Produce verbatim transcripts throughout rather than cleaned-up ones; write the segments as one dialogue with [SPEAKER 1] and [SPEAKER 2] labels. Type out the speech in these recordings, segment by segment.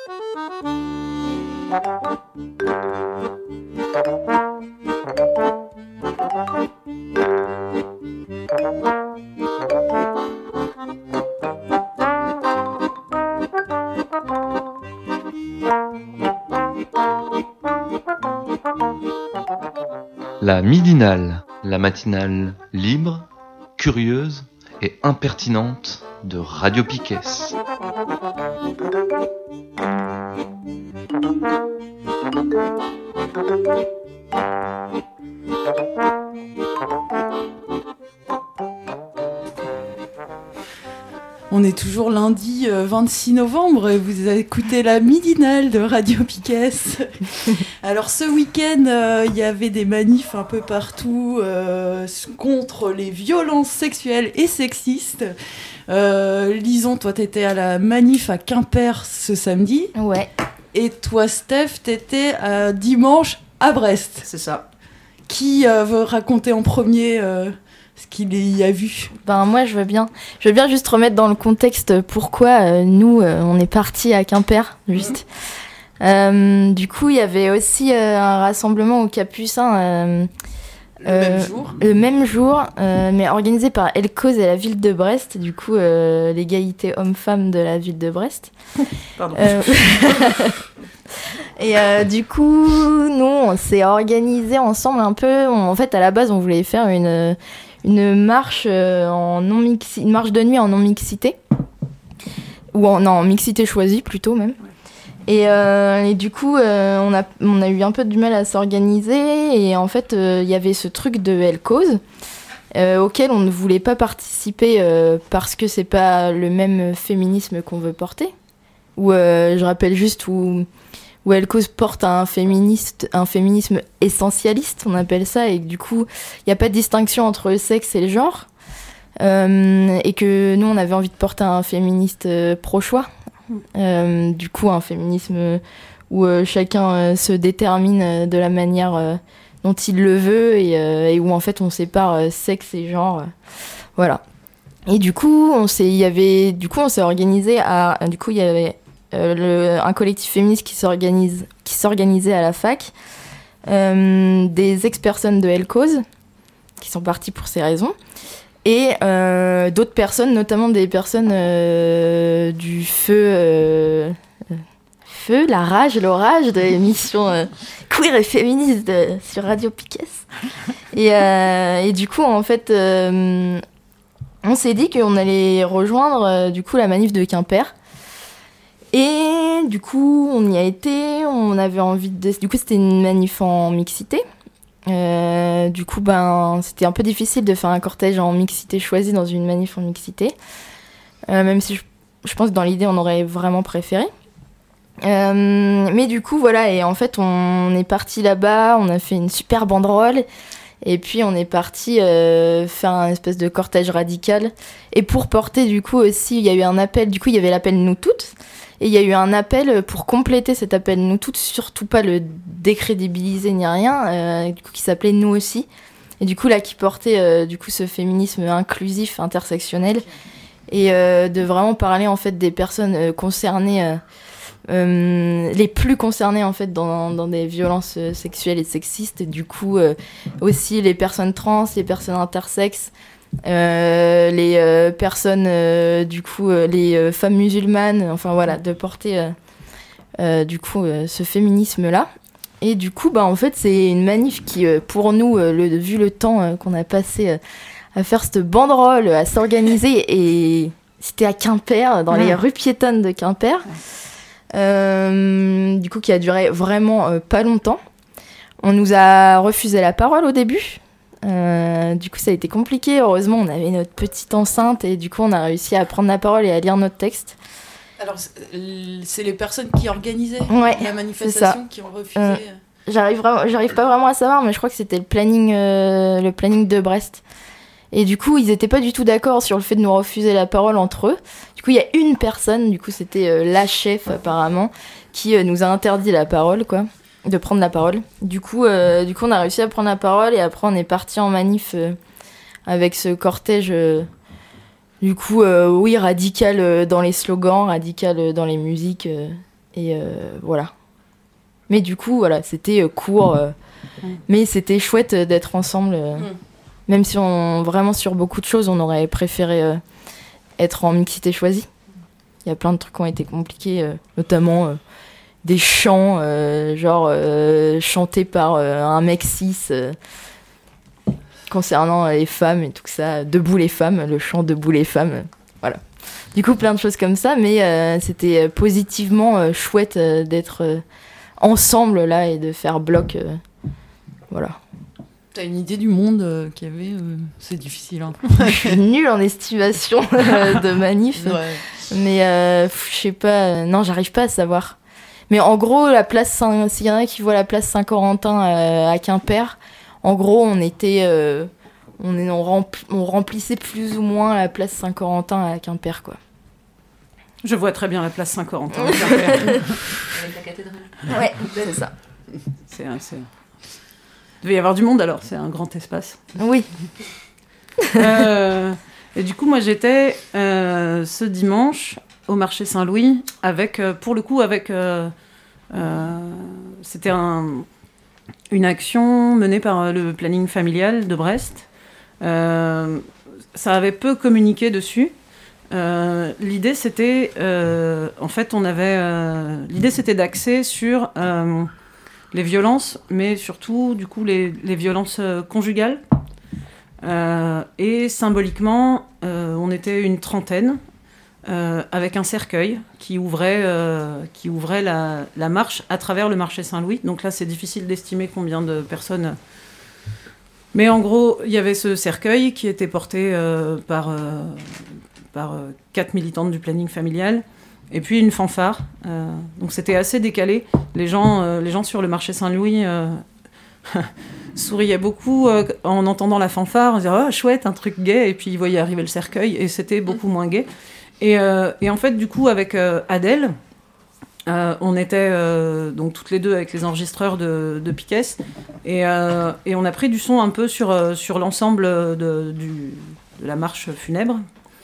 [SPEAKER 1] La midinale, la matinale libre, curieuse et impertinente de Radio Piquet.
[SPEAKER 2] On est toujours lundi euh, vingt-six novembre et vous écoutez la midinale de Radio Piquet. Alors ce week-end, euh, il y avait des manifs un peu partout euh, contre les violences sexuelles et sexistes. Euh, Lison, toi t'étais à la manif à Quimper ce samedi.
[SPEAKER 3] Ouais.
[SPEAKER 2] Et toi Steph, t'étais à dimanche à Brest.
[SPEAKER 4] C'est ça.
[SPEAKER 2] Qui euh, veut raconter en premier euh, ce qu'il y a vu?
[SPEAKER 3] Ben moi je veux bien. Je veux bien juste remettre dans le contexte pourquoi euh, nous euh, on est partis à Quimper juste. Mmh. Euh, du coup il y avait aussi euh, un rassemblement au Capucin euh,
[SPEAKER 2] le, euh, même jour.
[SPEAKER 3] le même jour, euh, mais organisé par Elcause et la ville de Brest. Du coup euh, l'égalité homme-femme de la ville de Brest.
[SPEAKER 4] Pardon.
[SPEAKER 3] Euh, Et euh, du coup, nous, on s'est organisés ensemble un peu. On, en fait, à la base, on voulait faire une, une marche euh, en non mixi- une marche de nuit en non mixité, ou en, non, en mixité choisie plutôt même. Et, euh, et du coup, euh, on a on a eu un peu du mal à s'organiser. Et en fait, il euh, y avait ce truc de Elcause euh, auquel on ne voulait pas participer euh, parce que c'est pas le même féminisme qu'on veut porter. Ou euh, je rappelle juste où où Elcause porte un, féministe, un féminisme essentialiste, on appelle ça, et du coup, il n'y a pas de distinction entre le sexe et le genre, euh, et que nous, on avait envie de porter un féministe euh, pro-choix, euh, du coup, un féminisme où euh, chacun euh, se détermine de la manière euh, dont il le veut, et, euh, et où, en fait, on sépare euh, sexe et genre, euh, voilà. Et du coup, on s'est, y avait, du coup, on s'est organisé à... Du coup, il y avait... Euh, le, un collectif féministe qui, s'organise, qui s'organisait à la fac, euh, des ex-personnes de Elcause, qui sont parties pour ces raisons, et euh, d'autres personnes, notamment des personnes euh, du feu, euh, feu, la rage, l'orage, de l'émission euh, queer et féministe de, sur Radio Piquet. Et, euh, et du coup, en fait, euh, on s'est dit qu'on allait rejoindre euh, du coup, la manif de Quimper. Et du coup, on y a été, on avait envie de... Du coup, c'était une manif en mixité. Euh, du coup, ben, c'était un peu difficile de faire un cortège en mixité choisi dans une manif en mixité. Euh, même si je, je pense que dans l'idée, on aurait vraiment préféré. Euh, mais du coup, voilà, et en fait, on est parti là-bas, on a fait une super banderole. Et puis, on est parti euh, faire un espèce de cortège radical. Et pour porter, du coup, aussi, il y a eu un appel. Du coup, il y avait l'appel Nous Toutes. Et il y a eu un appel pour compléter cet appel Nous Toutes, surtout pas le décrédibiliser ni rien, euh, du coup, qui s'appelait Nous Aussi. Et du coup, là, qui portait euh, du coup, ce féminisme inclusif, intersectionnel. Et euh, de vraiment parler, en fait, des personnes euh, concernées, euh, euh, les plus concernées, en fait, dans, dans des violences euh, sexuelles et sexistes. Et du coup, euh, aussi les personnes trans, les personnes intersexes, Euh, les euh, personnes, euh, du coup, euh, les euh, femmes musulmanes, enfin voilà, de porter euh, euh, du coup euh, ce féminisme-là. Et du coup, bah, en fait, c'est une manif qui, euh, pour nous, euh, le, vu le temps euh, qu'on a passé euh, à faire cette banderole, à s'organiser, et c'était à Quimper, dans mmh. les rues piétonnes de Quimper, euh, du coup, qui a duré vraiment euh, pas longtemps. On nous a refusé la parole au début. Euh, du coup, ça a été compliqué. Heureusement, on avait notre petite enceinte et du coup, on a réussi à prendre la parole et à lire notre texte.
[SPEAKER 2] Alors, c'est les personnes qui organisaient
[SPEAKER 3] ouais,
[SPEAKER 2] la manifestation qui ont refusé. Euh,
[SPEAKER 3] j'arrive, vraiment, j'arrive pas vraiment à savoir, mais je crois que c'était le planning, euh, le planning de Brest. Et du coup, ils étaient pas du tout d'accord sur le fait de nous refuser la parole entre eux. Du coup, il y a une personne, du coup, c'était euh, la chef apparemment, qui euh, nous a interdit la parole, quoi. De prendre la parole. Du coup, euh, du coup, on a réussi à prendre la parole et après, on est parti en manif euh, avec ce cortège, euh, du coup, euh, oui, radical euh, dans les slogans, radical euh, dans les musiques, euh, Et euh, voilà. Mais du coup, voilà, c'était euh, court. Euh, mmh. Mais c'était chouette d'être ensemble. Euh, mmh. Même si on, vraiment sur beaucoup de choses, on aurait préféré euh, être en mixité choisie. Il y a plein de trucs qui ont été compliqués, euh, notamment euh, des chants, euh, genre euh, chantés par euh, un mec cis euh, concernant les femmes et tout ça. Debout les femmes, le chant Debout les femmes. Euh, voilà. Du coup, plein de choses comme ça, mais euh, c'était positivement euh, chouette euh, d'être euh, ensemble là et de faire bloc. Euh, voilà.
[SPEAKER 2] T'as une idée du monde euh, qu'il y avait euh, C'est difficile. Hein.
[SPEAKER 3] Je suis nulle en estimation euh, de manif. Ouais. Mais euh, je sais pas. Euh, non, j'arrive pas à savoir. Mais en gros, la place Saint- s'il y en a qui voient la place Saint-Corentin euh, à Quimper, en gros, on était. Euh, on, est, on, rempl- on remplissait plus ou moins la place Saint-Corentin à Quimper, quoi.
[SPEAKER 2] Je vois très bien la place Saint-Corentin à Quimper.
[SPEAKER 3] Avec la cathédrale. Ouais, c'est ça.
[SPEAKER 2] C'est, c'est... Il devait y avoir du monde alors, c'est un grand espace.
[SPEAKER 3] Oui.
[SPEAKER 2] euh, et du coup, moi j'étais euh, ce dimanche au marché Saint-Louis, avec, euh, pour le coup, avec. Euh, euh, c'était un, une action menée par le planning familial de Brest. Euh, ça avait peu communiqué dessus. Euh, l'idée c'était. Euh, en fait, on avait. Euh, l'idée c'était d'axer sur. Euh, les violences, mais surtout, du coup, les, les violences euh, conjugales. Euh, et symboliquement, euh, on était une trentaine, euh, avec un cercueil qui ouvrait, euh, qui ouvrait la, la marche à travers le marché Saint-Louis. Donc là, c'est difficile d'estimer combien de personnes... Mais en gros, il y avait ce cercueil qui était porté euh, par, euh, par euh, quatre militantes du planning familial. Et puis une fanfare. Euh, donc c'était assez décalé. Les gens, euh, les gens sur le marché Saint-Louis euh, souriaient beaucoup euh, en entendant la fanfare. On disait « Oh, chouette, un truc gay ». Et puis ils voyaient arriver le cercueil et c'était beaucoup moins gay. Et, euh, et en fait, du coup, avec euh, Adèle, euh, on était euh, donc toutes les deux avec les enregistreurs de, de Piquet. Et, euh, et on a pris du son un peu sur, euh, sur l'ensemble de, du, de la marche funèbre.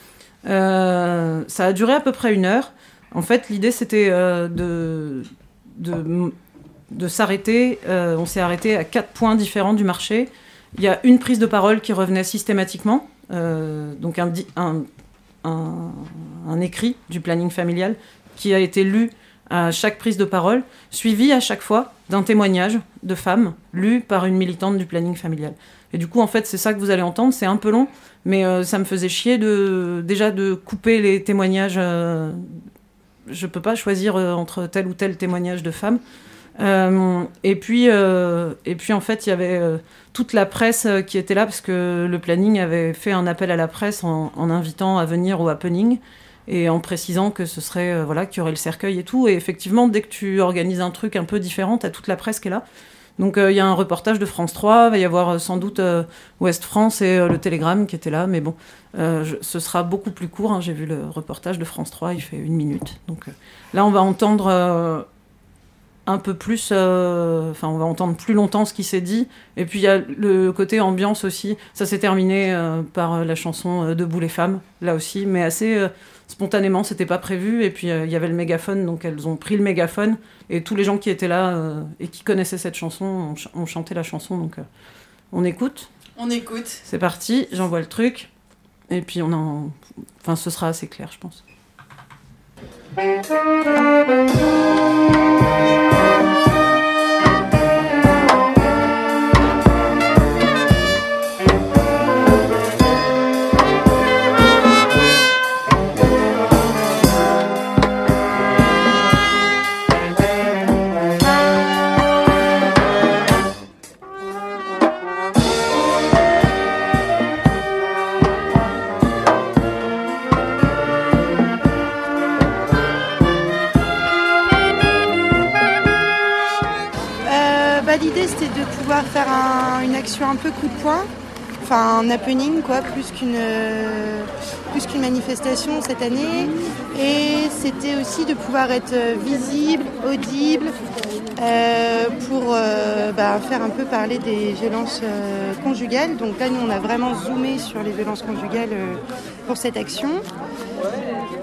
[SPEAKER 2] Euh, ça a duré à peu près une heure. En fait, l'idée, c'était euh, de, de, de s'arrêter. Euh, on s'est arrêté à quatre points différents du marché. Il y a une prise de parole qui revenait systématiquement, euh, donc un, un, un, un écrit du planning familial qui a été lu à chaque prise de parole, suivi à chaque fois d'un témoignage de femme lu par une militante du planning familial. Et du coup, en fait, c'est ça que vous allez entendre. C'est un peu long, mais euh, ça me faisait chier de, déjà de couper les témoignages... Euh, je ne peux pas choisir euh, entre tel ou tel témoignage de femme. Euh, et, puis, euh, et puis, en fait, il y avait euh, toute la presse euh, qui était là, parce que le planning avait fait un appel à la presse en, en invitant à venir au happening, et en précisant que ce serait, euh, voilà, qu'il y aurait le cercueil et tout. Et effectivement, dès que tu organises un truc un peu différent, tu as toute la presse qui est là. Donc, il euh, y a un reportage de France trois, il va y avoir euh, sans doute euh, Ouest France et euh, le Télégramme qui étaient là, mais bon, euh, je, ce sera beaucoup plus court. Hein. J'ai vu le reportage de France trois, il fait une minute. Donc euh, là, on va entendre euh, un peu plus, enfin, euh, on va entendre plus longtemps ce qui s'est dit. Et puis, il y a le côté ambiance aussi. Ça s'est terminé euh, par euh, la chanson euh, Debout les femmes, là aussi, mais assez... Euh, spontanément, c'était pas prévu, et puis il euh, y avait le mégaphone, donc elles ont pris le mégaphone, et tous les gens qui étaient là euh, et qui connaissaient cette chanson ont, ch- ont chanté la chanson, donc euh, on écoute. On écoute. C'est parti, j'envoie le truc, et puis on en... Enfin, ce sera assez clair, je pense.
[SPEAKER 4] L'idée c'était de pouvoir faire un, une action un peu coup de poing, enfin un happening quoi, plus qu'une, euh, plus qu'une manifestation cette année. Et c'était aussi de pouvoir être visible, audible, euh, pour euh, bah, faire un peu parler des violences euh, conjugales. Donc là nous on a vraiment zoomé sur les violences conjugales euh, pour cette action.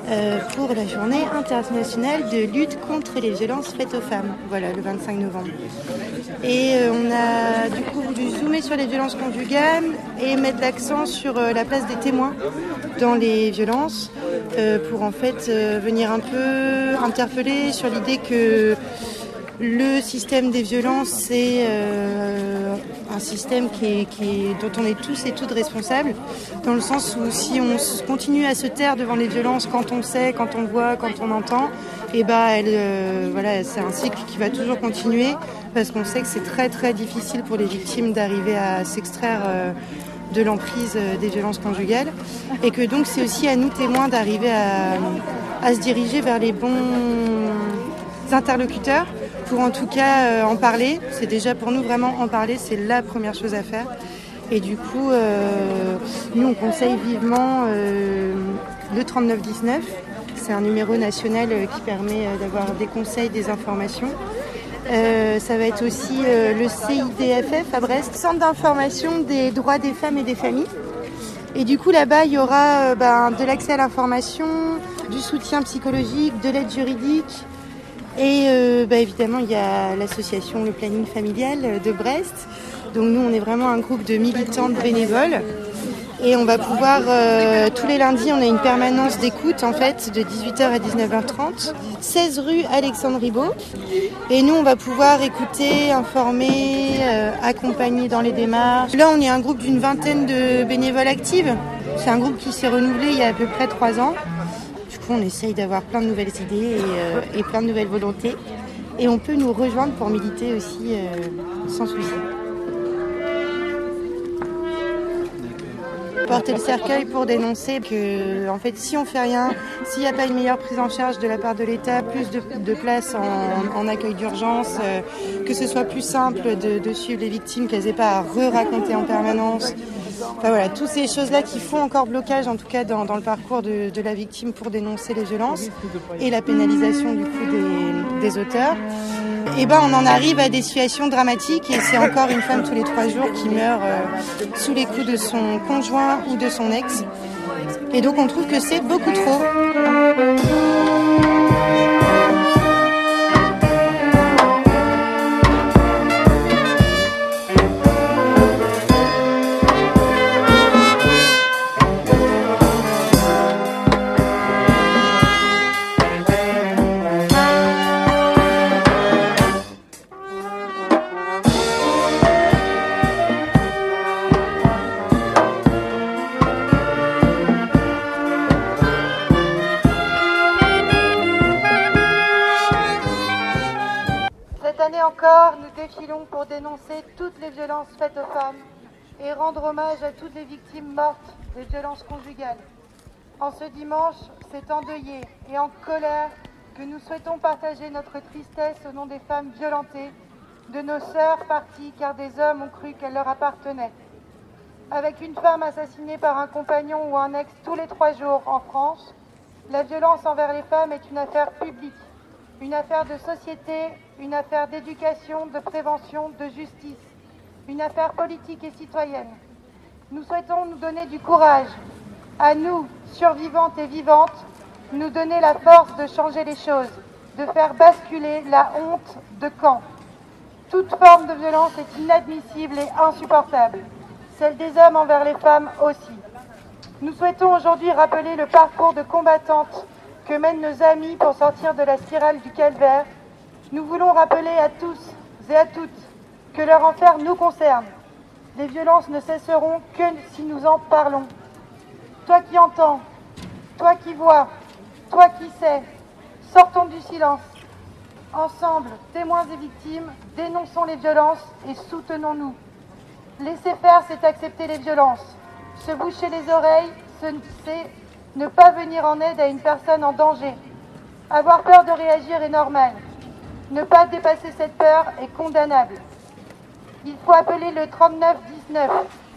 [SPEAKER 4] euh, pour la journée internationale de lutte contre les violences faites aux femmes, voilà, le vingt-cinq novembre. Et euh, on a du coup voulu zoomer sur les violences conjugales et mettre l'accent sur euh, la place des témoins dans les violences euh, pour en fait euh, venir un peu interpeller sur l'idée que le système des violences, c'est euh, un système qui est, qui est, dont on est tous et toutes responsables, dans le sens où si on continue à se taire devant les violences quand on sait, quand on voit, quand on entend, et bah elle, euh, voilà, c'est un cycle qui va toujours continuer, parce qu'on sait que c'est très très difficile pour les victimes d'arriver à s'extraire euh, de l'emprise euh, des violences conjugales, et que donc c'est aussi à nous témoins d'arriver à, à se diriger vers les bons interlocuteurs, pour en tout cas euh, en parler. C'est déjà pour nous vraiment en parler, c'est la première chose à faire. Et du coup, euh, nous on conseille vivement euh, le trente-neuf dix-neuf. C'est un numéro national euh, qui permet euh, d'avoir des conseils, des informations. Euh, ça va être aussi euh, le C I D F F à Brest, Centre d'information des droits des femmes et des familles. Et du coup là-bas, il y aura euh, ben, de l'accès à l'information, du soutien psychologique, de l'aide juridique. Et euh, bah évidemment, il y a l'association Le Planning Familial de Brest. Donc nous, on est vraiment un groupe de militantes bénévoles. Et on va pouvoir, euh, tous les lundis, on a une permanence d'écoute, en fait, de dix-huit heures à dix-neuf heures trente, seize rue Alexandre Ribot. Et nous, on va pouvoir écouter, informer, euh, accompagner dans les démarches. Là, on est un groupe d'une vingtaine de bénévoles actives. C'est un groupe qui s'est renouvelé il y a à peu près trois ans. On essaye d'avoir plein de nouvelles idées et, euh, et plein de nouvelles volontés. Et on peut nous rejoindre pour militer aussi euh, sans souci. Porter le cercueil pour dénoncer que, en fait, si on fait rien, s'il n'y a pas une meilleure prise en charge de la part de l'État, plus de, de place en, en accueil d'urgence, euh, que ce soit plus simple de, de suivre les victimes, qu'elles n'aient pas à re-raconter en permanence. Enfin voilà, toutes ces choses-là qui font encore blocage, en tout cas dans, dans le parcours de, de la victime pour dénoncer les violences et la pénalisation du coup des, des auteurs. Et ben on en arrive à des situations dramatiques et c'est encore une femme tous les trois jours qui meurt euh, sous les coups de son conjoint ou de son ex. Et donc on trouve que c'est beaucoup trop. Encore, nous défilons pour dénoncer toutes les violences faites aux femmes et rendre hommage à toutes les victimes mortes des violences conjugales. En ce dimanche, c'est endeuillé et en colère que nous souhaitons partager notre tristesse au nom des femmes violentées, de nos sœurs parties car des hommes ont cru qu'elles leur appartenaient. Avec une femme assassinée par un compagnon ou un ex tous les trois jours en France, la violence envers les femmes est une affaire publique, une affaire de société, une affaire d'éducation, de prévention, de justice, une affaire politique et citoyenne. Nous souhaitons nous donner du courage, à nous, survivantes et vivantes, nous donner la force de changer les choses, de faire basculer la honte de camp. Toute forme de violence est inadmissible et insupportable, celle des hommes envers les femmes aussi. Nous souhaitons aujourd'hui rappeler le parcours de combattantes que mènent nos amis pour sortir de la spirale du calvaire. Nous voulons rappeler à tous et à toutes que leur enfer nous concerne. Les violences ne cesseront que si nous en parlons. Toi qui entends, toi qui vois, toi qui sais, sortons du silence. Ensemble, témoins et victimes, dénonçons les violences et soutenons-nous. Laisser faire, c'est accepter les violences. Se boucher les oreilles, c'est ne pas venir en aide à une personne en danger. Avoir peur de réagir est normal. Ne pas dépasser cette peur est condamnable. Il faut appeler le trente-neuf dix-neuf,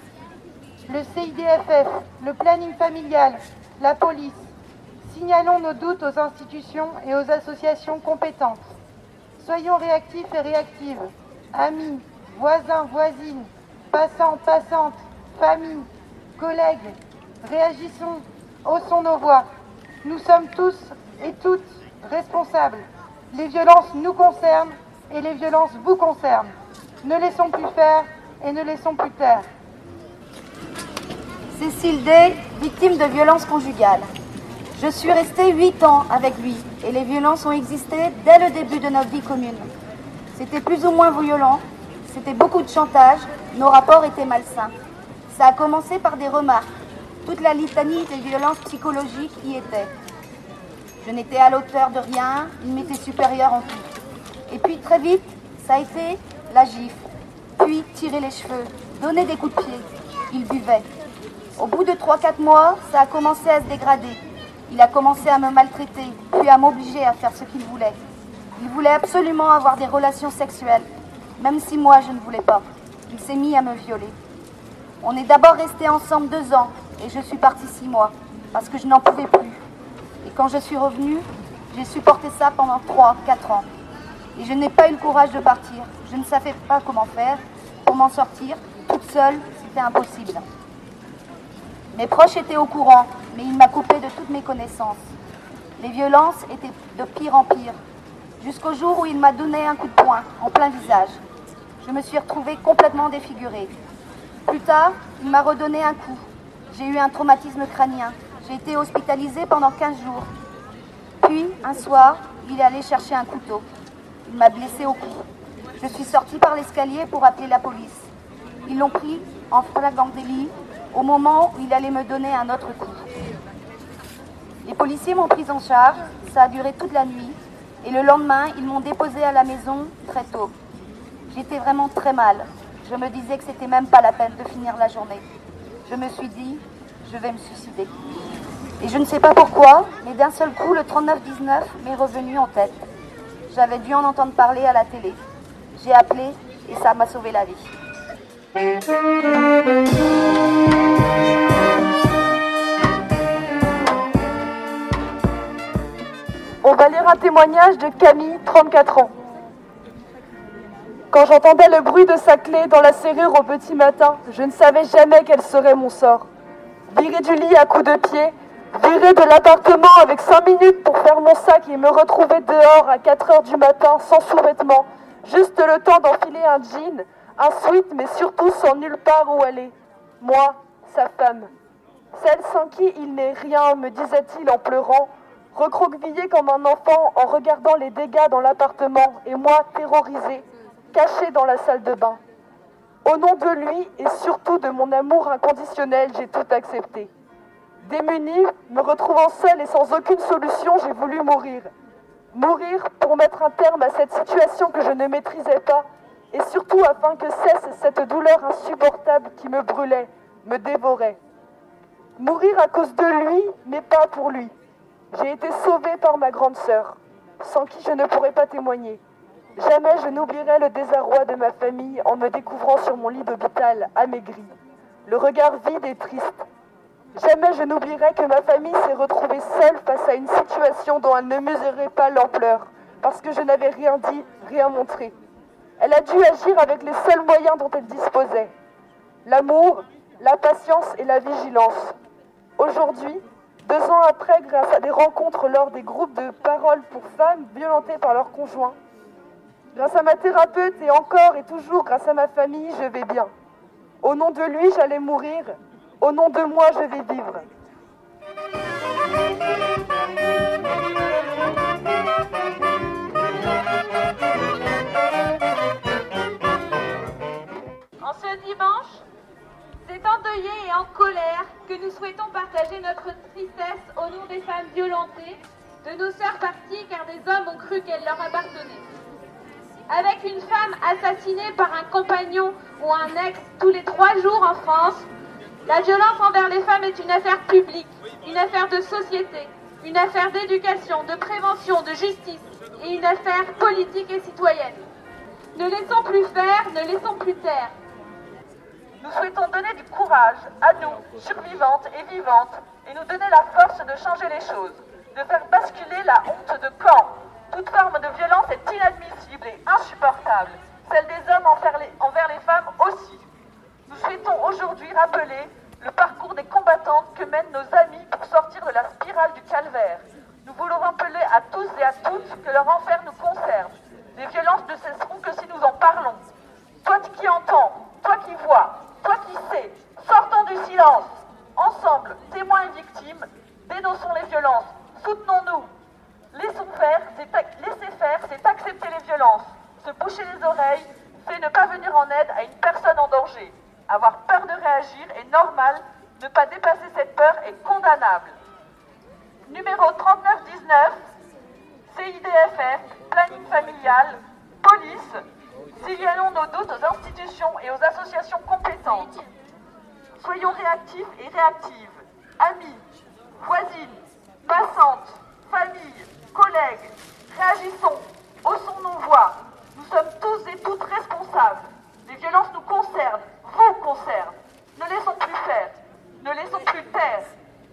[SPEAKER 4] le C I D F F, le planning familial, la police. Signalons nos doutes aux institutions et aux associations compétentes. Soyons réactifs et réactives. Amis, voisins, voisines, passants, passantes, familles, collègues, réagissons, haussons nos voix. Nous sommes tous et toutes responsables. Les violences nous concernent et les violences vous concernent. Ne laissons plus faire et ne laissons plus taire.
[SPEAKER 5] Cécile D, victime de violences conjugales. Je suis restée huit ans avec lui et les violences ont existé dès le début de notre vie commune. C'était plus ou moins violent, c'était beaucoup de chantage, nos rapports étaient malsains. Ça a commencé par des remarques. Toute la litanie des violences psychologiques y était. Je n'étais à l'auteur de rien, il m'était supérieur en tout. Et puis très vite, ça a été la gifle, puis tirer les cheveux, donner des coups de pied. Il buvait. Au bout de trois quatre mois, ça a commencé à se dégrader. Il a commencé à me maltraiter, puis à m'obliger à faire ce qu'il voulait. Il voulait absolument avoir des relations sexuelles, même si moi je ne voulais pas. Il s'est mis à me violer. On est d'abord restés ensemble deux ans, et je suis partie six mois, parce que je n'en pouvais plus. Et quand je suis revenue, j'ai supporté ça pendant trois quatre ans. Et je n'ai pas eu le courage de partir. Je ne savais pas comment faire, pour m'en sortir. Toute seule, c'était impossible. Mes proches étaient au courant, mais il m'a coupé de toutes mes connaissances. Les violences étaient de pire en pire, jusqu'au jour où il m'a donné un coup de poing en plein visage. Je me suis retrouvée complètement défigurée. Plus tard, il m'a redonné un coup. J'ai eu un traumatisme crânien. J'ai été hospitalisée pendant quinze jours. Puis, un soir, il est allé chercher un couteau. Il m'a blessée au cou. Je suis sortie par l'escalier pour appeler la police. Ils l'ont pris en flagrant délit au moment où il allait me donner un autre coup. Les policiers m'ont prise en charge, ça a duré toute la nuit, et le lendemain, ils m'ont déposée à la maison très tôt. J'étais vraiment très mal. Je me disais que c'était même pas la peine de finir la journée. Je me suis dit, je vais me suicider. Et je ne sais pas pourquoi, mais d'un seul coup, le trente-neuf dix-neuf m'est revenu en tête. J'avais dû en entendre parler à la télé. J'ai appelé et ça m'a sauvé la vie.
[SPEAKER 6] On va lire un témoignage de Camille, trente-quatre ans. Quand j'entendais le bruit de sa clé dans la serrure au petit matin, je ne savais jamais quel serait mon sort. Viré du lit à coups de pied, viré de l'appartement avec cinq minutes pour faire mon sac et me retrouver dehors à quatre heures du matin sans sous-vêtements, juste le temps d'enfiler un jean, un sweat, mais surtout sans nulle part où aller. Moi, sa femme. Celle sans qui il n'est rien, me disait-il en pleurant, recroquevillé comme un enfant en regardant les dégâts dans l'appartement, et moi terrorisé, caché dans la salle de bain. Au nom de lui et surtout de mon amour inconditionnel, j'ai tout accepté. Démunie, me retrouvant seule et sans aucune solution, j'ai voulu mourir. Mourir pour mettre un terme à cette situation que je ne maîtrisais pas, et surtout afin que cesse cette douleur insupportable qui me brûlait, me dévorait. Mourir à cause de lui, mais pas pour lui. J'ai été sauvée par ma grande sœur, sans qui je ne pourrais pas témoigner. Jamais je n'oublierai le désarroi de ma famille en me découvrant sur mon lit d'hôpital, amaigri, le regard vide et triste. Jamais je n'oublierai que ma famille s'est retrouvée seule face à une situation dont elle ne mesurait pas l'ampleur, parce que je n'avais rien dit, rien montré. Elle a dû agir avec les seuls moyens dont elle disposait. L'amour, la patience et la vigilance. Aujourd'hui, deux ans après, grâce à des rencontres lors des groupes de parole pour femmes violentées par leurs conjoints, grâce à ma thérapeute et encore et toujours grâce à ma famille, je vais bien. Au nom de lui, j'allais mourir. Au nom de moi, je vais vivre.
[SPEAKER 7] En ce dimanche, c'est endeuillé et en colère que nous souhaitons partager notre tristesse au nom des femmes violentées, de nos sœurs parties car des hommes ont cru qu'elles leur appartenaient. Avec une femme assassinée par un compagnon ou un ex tous les trois jours en France, la violence envers les femmes est une affaire publique, une affaire de société, une affaire d'éducation, de prévention, de justice et une affaire politique et citoyenne. Ne laissons plus faire, ne laissons plus taire.
[SPEAKER 6] Nous souhaitons donner du courage à nous, survivantes et vivantes, et nous donner la force de changer les choses, de faire basculer la honte de camp. Toute forme de violence est inadmissible et insupportable, celle des hommes envers les, envers les femmes aussi. Nous souhaitons aujourd'hui rappeler le parcours des combattantes que mènent nos amis pour sortir de la spirale du calvaire. Nous voulons rappeler à tous et à toutes que leur enfer nous concerne. Les violences ne cesseront que si nous en parlons. Toi qui entends, toi qui vois, toi qui sais, sortons du silence. Ensemble, témoins et victimes, dénonçons les violences, soutenons-nous. Laissons faire, c'est ac- laisser faire, c'est accepter les violences. Se boucher les oreilles, c'est ne pas venir en aide à une personne en danger. Avoir peur de réagir est normal, ne pas dépasser cette peur est condamnable. Numéro trente-neuf dix-neuf, C I D F F, planning familial, police, signalons nos doutes aux institutions et aux associations compétentes. Soyons réactifs et réactives, amis, voisines, passantes, familles, collègues, réagissons, haussons nos voix. Nous sommes tous et toutes responsables. Les violences nous concernent, vous concernent. Ne laissons plus faire, ne laissons plus taire.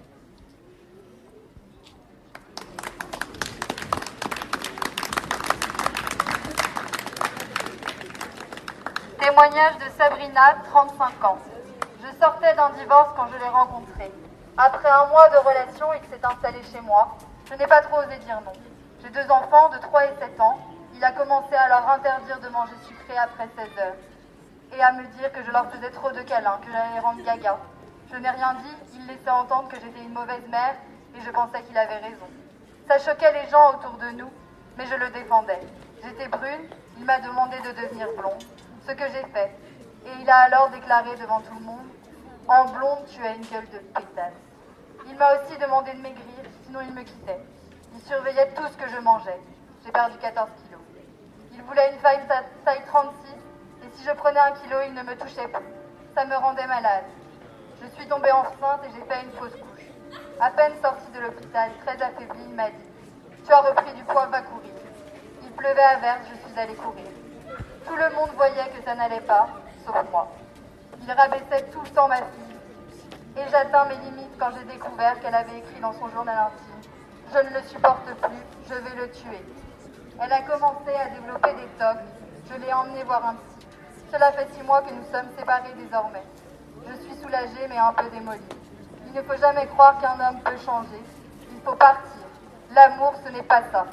[SPEAKER 8] Témoignage de Sabrina, trente-cinq ans. Je sortais d'un divorce quand je l'ai rencontré. Après un mois de relation, il s'est installé chez moi. Je n'ai pas trop osé dire non. J'ai deux enfants de trois et sept ans. Il a commencé à leur interdire de manger sucré après seize heures. Et à me dire que je leur faisais trop de câlins, que j'allais les rendre gaga. Je n'ai rien dit, il laissait entendre que j'étais une mauvaise mère et je pensais qu'il avait raison. Ça choquait les gens autour de nous, mais je le défendais. J'étais brune, il m'a demandé de devenir blonde, ce que j'ai fait. Et il a alors déclaré devant tout le monde « En blonde, tu as une gueule de pétasse ». Il m'a aussi demandé de maigrir, sinon il me quittait. Il surveillait tout ce que je mangeais. J'ai perdu quatorze kilos. Il voulait une taille, taille trente-six, et si je prenais un kilo, il ne me touchait plus. Ça me rendait malade. Je suis tombée enceinte et j'ai fait une fausse couche. À peine sortie de l'hôpital, très affaiblie, il m'a dit « Tu as repris du poids, va courir ». Il pleuvait à verse, je suis allée courir. Tout le monde voyait que ça n'allait pas, sauf moi. Il rabaissait tout le temps ma fille. Et j'atteins mes limites quand j'ai découvert qu'elle avait écrit dans son journal intime « Je ne le supporte plus, je vais le tuer ». Elle a commencé à développer des tocs. Je l'ai emmenée voir un psy. Cela fait six mois que nous sommes séparés désormais. Je suis soulagée mais un peu démolie. Il ne faut jamais croire qu'un homme peut changer. Il faut partir. L'amour, ce n'est pas ça.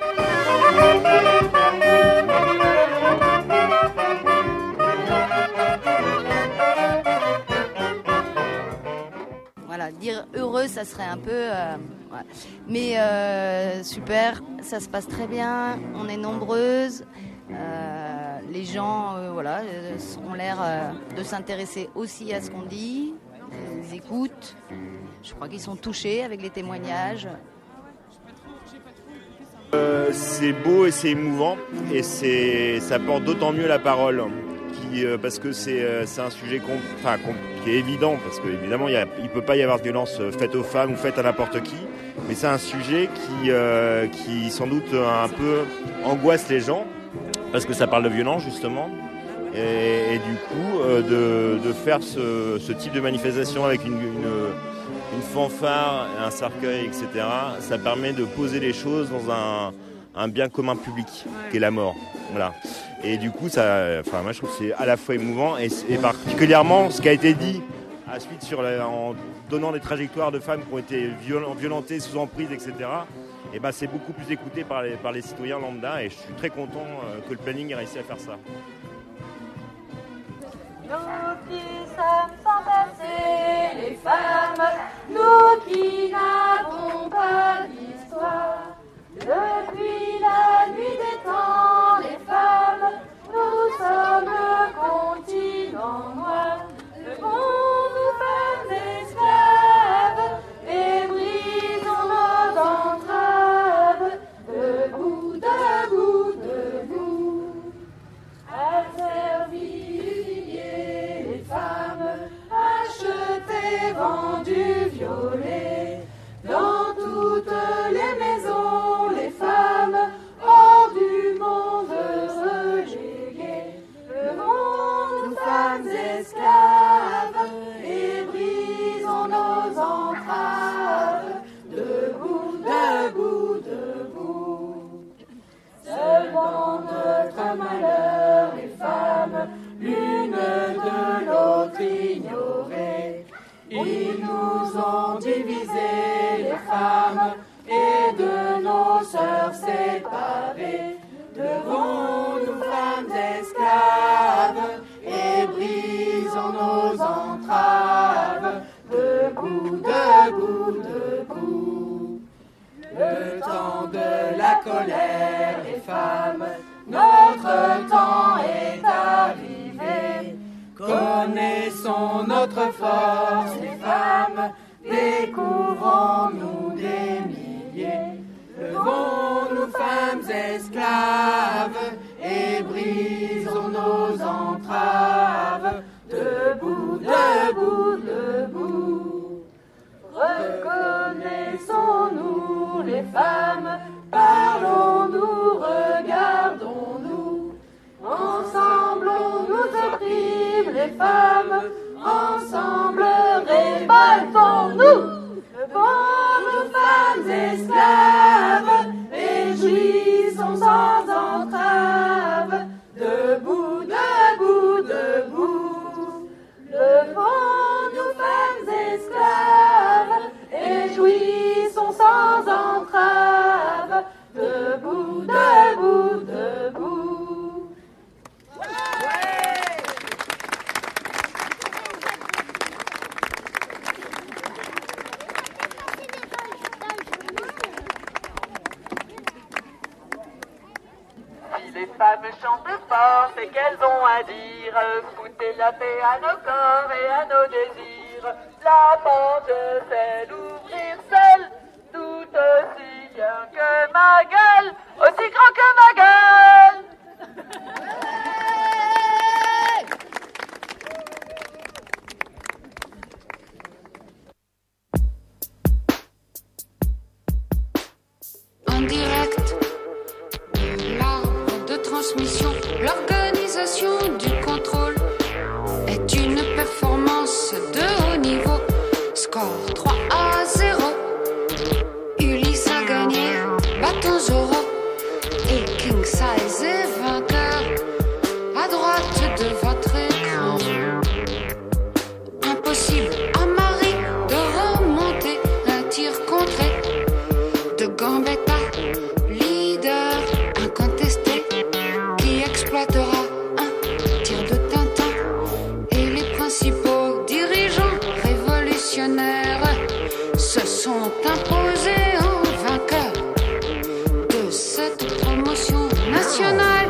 [SPEAKER 9] Voilà, dire heureux, ça serait un peu... Euh, ouais. Mais euh, super, ça se passe très bien, on est nombreuses. Euh, les gens euh, voilà, euh, ont l'air euh, de s'intéresser aussi à ce qu'on dit, ils écoutent. Je crois qu'ils sont touchés avec les témoignages.
[SPEAKER 10] Euh, c'est beau et c'est émouvant et c'est, ça porte d'autant mieux la parole qui, euh, parce que c'est, euh, c'est un sujet com- enfin, com- qui est évident parce qu'évidemment il ne peut pas y avoir de violence faite aux femmes ou faite à n'importe qui, mais c'est un sujet qui, euh, qui sans doute un peu angoisse les gens parce que ça parle de violence justement et, et du coup euh, de, de faire ce, ce type de manifestation avec une, une une fanfare, un cercueil, et cetera, ça permet de poser les choses dans un, un bien commun public, qui est la mort. Voilà. Et du coup, ça, enfin, moi, je trouve que c'est à la fois émouvant et, et particulièrement ce qui a été dit à suite sur la, en donnant des trajectoires de femmes qui ont été viol- violentées, sous emprise, et cetera. Et ben, c'est beaucoup plus écouté par les, par les citoyens lambda et je suis très content euh, que le planning ait réussi à faire ça.
[SPEAKER 7] Nous qui sommes sans passer, les femmes, nous qui n'avons pas d'histoire. Depuis la nuit des temps, les femmes, nous sommes le continent noir. Levons-nous femmes esclaves et brisons nos entraves. Debout, debout, debout, asservis, humiliés, les femmes, achetées, vendues, violées. Dans toutes les maisons, les femmes hors du monde.
[SPEAKER 11] femmes, notre temps est arrivé. Connaissons notre force, les femmes, découvrons-nous des milliers. Levons-nous, femmes esclaves, et brisons nos entraves. Debout, debout, debout. Reconnaissons-nous les femmes, parlons-nous, regardons-nous. Ensemble on nous opprime les femmes, ensemble révoltons-nous. Levons-nous, femmes esclaves, et jouissons sans entrave. Debout, debout, debout. Levons-nous, femmes esclaves, et jouissons sans entrave. Debout, debout, debout.
[SPEAKER 12] Si les femmes chantent fort, c'est qu'elles ont à dire. Foutez la paix à nos corps et à nos désirs. La porte, c'est l'ouvrir seule, tout aussi bien que ma gueule, aussi grand que ma gueule.
[SPEAKER 13] En direct de l'arbre de transmission, l'organisation du contrôle est une performance de haut niveau. Score trois à zéro. Ulysse a gagné, bâton Zoro. Et King Size est vainqueur. À droite de votre écran. Impossible à Marie de remonter un tir contré de Gambetta, leader incontesté, qui exploitera un tir de Tintin. Et les principaux dirigeants révolutionnaires se sont imposés en vainqueurs de cette promotion nationale.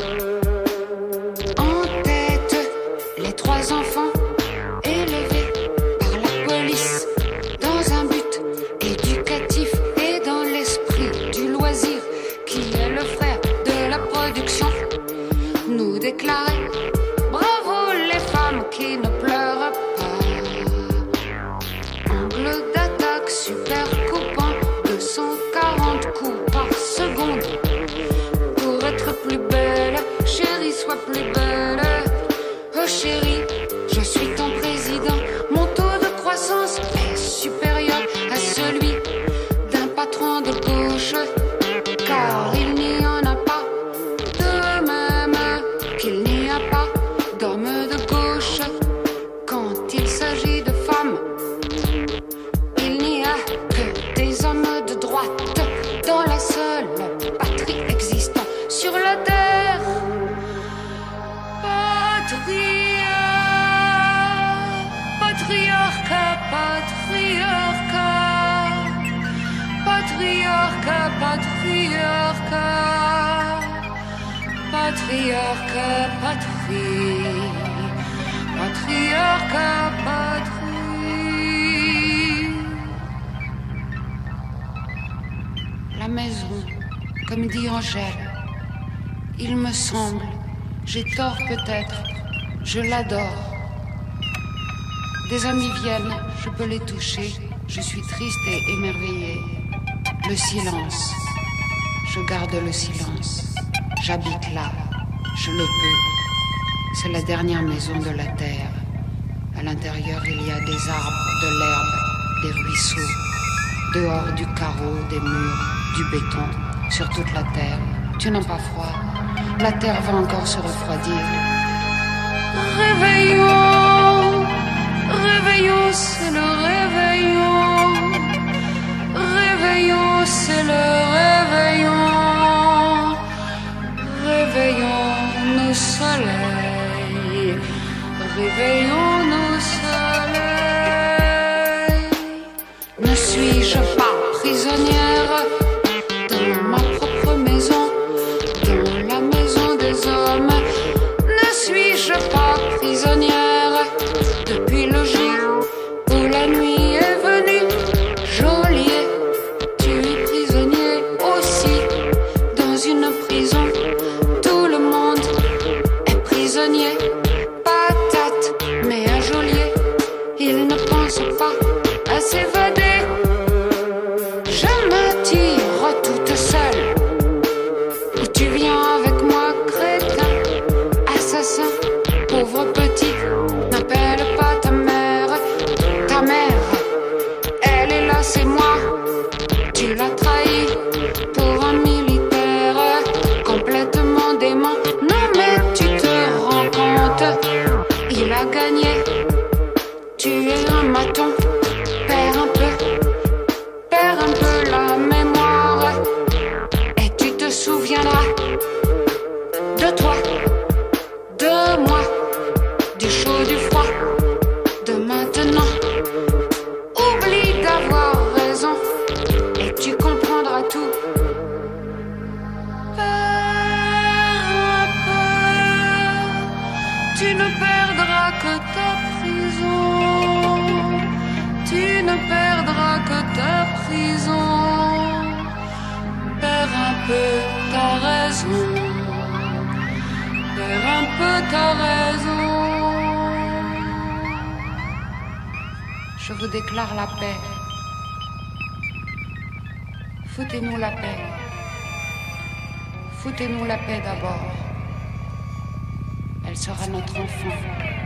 [SPEAKER 13] En tête, les trois enfants élevés par la police dans un but éducatif et dans l'esprit du loisir, qui est le frère de la production, nous déclarait bravo les femmes qui ne pleurent pas. Angle d'attaque super coupant, deux cent quarante coups par seconde. Pour être plus belle, chérie, sois plus belle. Oh chérie, je suis ton président. Mon taux de croissance est supérieur à celui d'un patron de gauche, car il n'y en a pas, de même qu'il n'y a pas d'homme de gauche. Quand il s'agit de femmes, il n'y a que des hommes de droite dans la seule patrie existant sur la terre. Patriarcat, patriarcat, patriarcat, patriarcat, patriarcat, patriarcat, patrie, patriarcat, patrie. La maison, comme dit Angèle, il me semble, j'ai tort peut-être, je l'adore. Des amis viennent, je peux les toucher, je suis triste et émerveillée. Le silence, je garde le silence. J'habite là, je le peux. C'est la dernière maison de la terre. À l'intérieur, il y a des arbres, de l'herbe, des ruisseaux. Dehors, du carreau, des murs, du béton, sur toute la terre. Tu n'as pas froid? La terre va encore se refroidir. Réveillons, réveillons, c'est le réveillon. Réveillons, c'est le réveillon. Réveillons nos soleils. Réveillons nos soleils. Ne suis-je pas prisonnière dans ma propre maison? tout le monde est prisonnier. Patate, mais un geôlier, il ne pense pas à s'évader. Je me tire toute seule. Où tu viens avec moi, crétin, assassin, pauvre petit, n'appelle pas ta mère. Ta mère, elle est là, c'est moi. Tu l'as trahi pour un militaire complètement dément. Non mais tu te rends compte, il a gagné. Tu es un maton, perds un peu, perds un peu la mémoire. Et tu te souviendras de toi, de moi, du chaud, du froid, de maintenant. Oublie d'avoir raison et tu comprendras tout. Perds un peu, tu ne perdras que ta prison. Tu ne perdras que ta prison. Perds un peu ta raison. Perds un peu ta raison. Je vous déclare la paix. Foutez-nous la paix. Foutez-nous la paix d'abord. Elle sera notre enfant.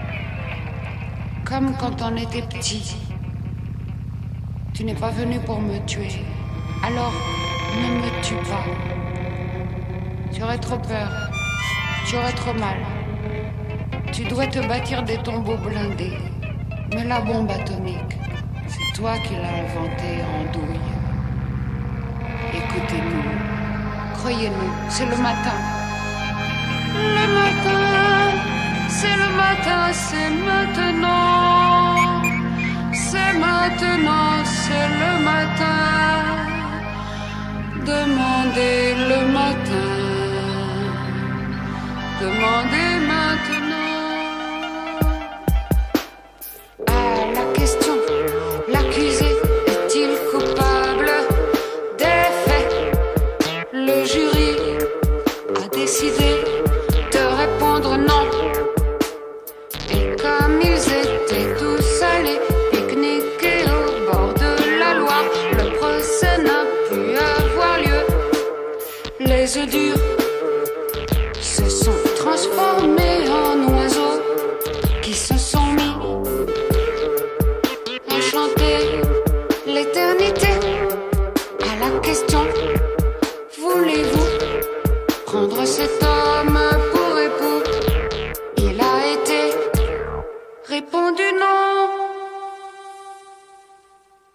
[SPEAKER 13] Comme quand on était petit. Tu n'es pas venu pour me tuer. Alors, ne me tue pas. Tu aurais trop peur. Tu aurais trop mal. Tu dois te bâtir des tombeaux blindés. Mais la bombe atomique, c'est toi qui l'as inventée en douille. Écoutez-nous, croyez-nous, c'est le matin. Le matin, c'est le matin, c'est maintenant. C'est maintenant, c'est le matin. Demandez le matin. Demandez maintenant. À la question, l'accusé est-il coupable des faits? Le jury a décidé de répondre non. Et comme ils étaient tous allés pique-niquer au bord de la Loire, le procès n'a pu avoir lieu. Les œufs durs se sont transformés en oiseaux qui se sont mis à chanter l'éternité. À la question, voulez-vous prendre cet homme